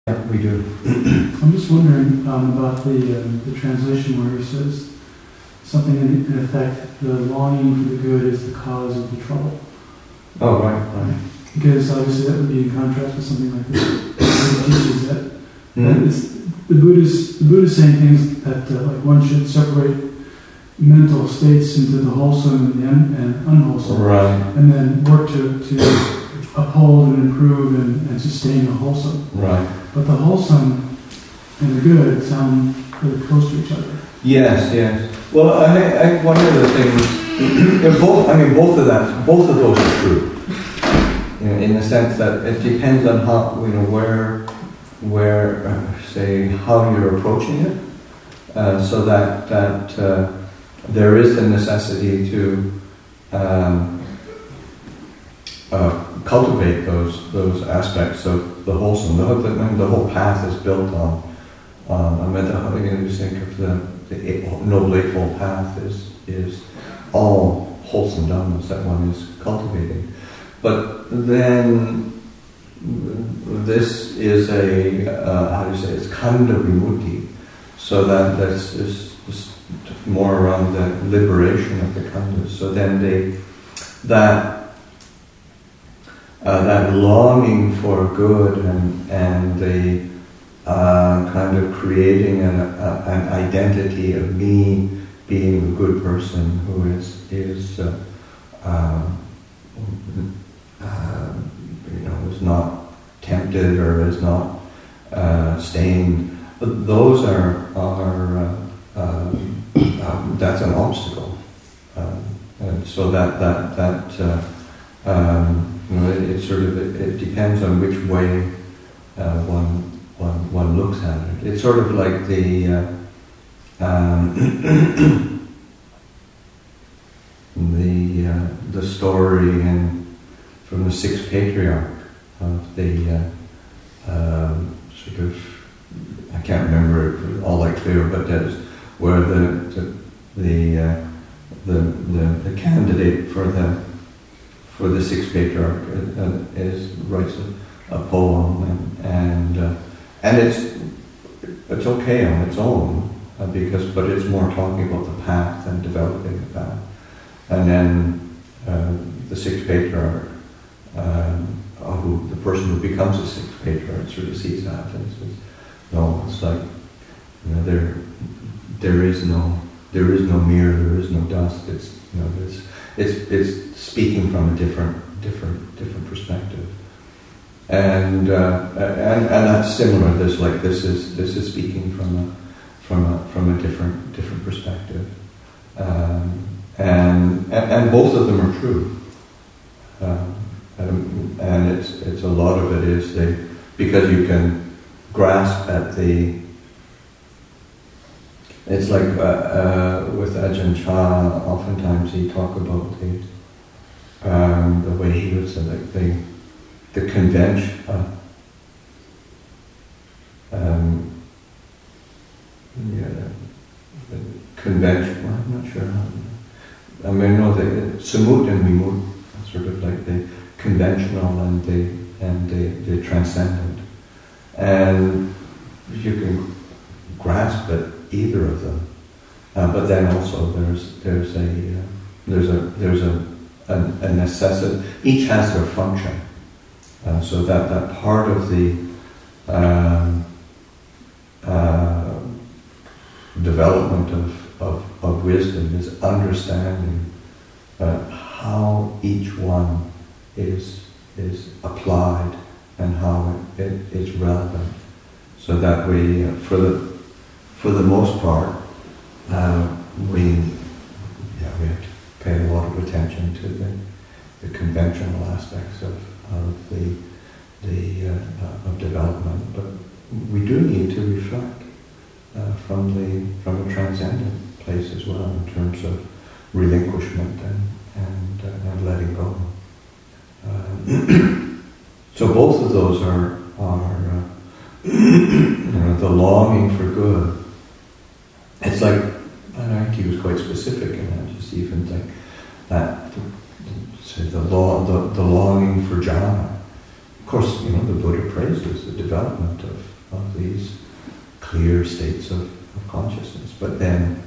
Yeah, we do. I'm just wondering about the translation where he says something in effect, the longing for the good is the cause of the trouble. Oh, right. Because obviously that would be in contrast with something like this. It teaches that the Buddha's saying things that like one should separate mental states into the wholesome and unwholesome, right, and then work to uphold and improve and sustain the wholesome. Right. But the wholesome and the good sound really close to each other. Yes. Well, I one of the things, both of those are true. In the sense that it depends on how, say, how you're approaching it, so that there is the necessity to cultivate those aspects of the wholesome. The whole path is built on. You think of the Noble Eightfold Path is all wholesome dhammas that one is cultivating. But then this is it's khandha vimutti, so that's just more around the liberation of the khandhas. So then that longing for good and the kind of creating an identity of me being a good person who is not tempted or is not stained. Those are that's an obstacle, and so it depends on which way one looks at it. It's sort of like the story from the Sixth Patriarch of the I can't remember it all that clear, but that's where the candidate for the Sixth Patriarch writes a poem and it's okay on its own but it's more talking about the path and developing the path. And then the Sixth Patriarch, the person who becomes a Sixth Patriarch sort of sees that and says, no, it's like there is no mirror, there is no dust. It's speaking from a different perspective, and that's similar. This is speaking from a different perspective, and both of them are true. And it's a lot of it is because you can grasp at it's like with Ajahn Chah, oftentimes he talk about the way he was like the convention. The convention. Well, I'm not sure how. The samut and vimut, sort of like the conventional and the transcendent, and you can grasp at either of them, but then also there's a necessity. Each has their function, so that part of the development of wisdom is understanding how each one is applied and how it is relevant, so that we, for the most part, we have to pay a lot of attention to the conventional aspects of development, but we do need to reflect from a transcendent place as well in terms of relinquishment and letting go. So both of those are the longing for good. It's like, I think he was quite specific in that, just even like that, say the longing for jhana, course, the Buddha praises the development of these clear states of consciousness, but then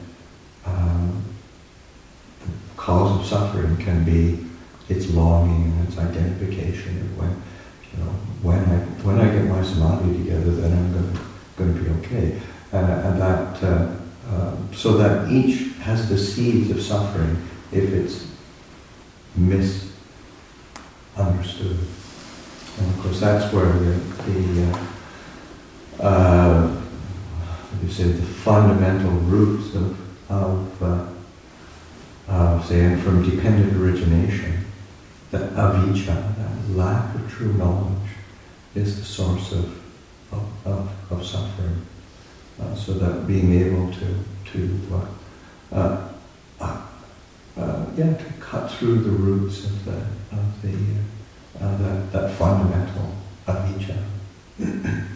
the cause of suffering can be its longing and its identification of when I get my samadhi together, then I'm going to be okay, and that so that each has the seeds of suffering if it's misunderstood. And of course, that's where the fundamental roots of say, and from dependent origination, that avijja, that lack of true knowledge, is the source of suffering. So that being able to cut through the roots of that fundamental avijja.